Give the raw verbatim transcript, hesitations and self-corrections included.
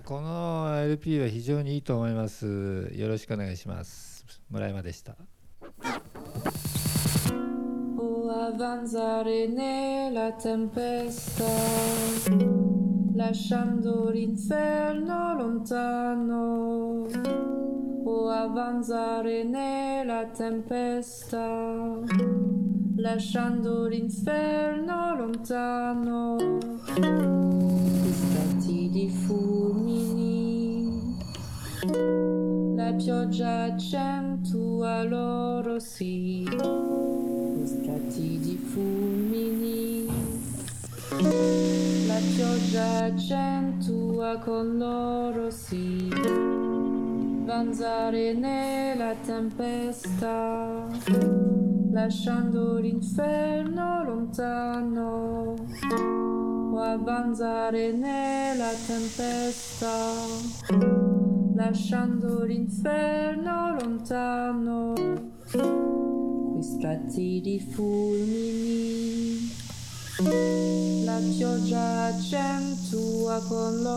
この エルピー は非常にいいと思います。よろしくお願いします。村山でした。 O avanzare nella tempesta, lasciando l'inferno lontano. O avanzare nella tempesta, lasciando l'inferno lontano. Stati di fulmini, la pioggia accentua loro sì. Stati di fulmini, la pioggia accentua con loro sì. Avanzare nella tempesta, lasciando l'inferno lontano. O avanzare nella tempesta, lasciando l'inferno lontano. Qui strati di fulmini, la pioggia accentua con loro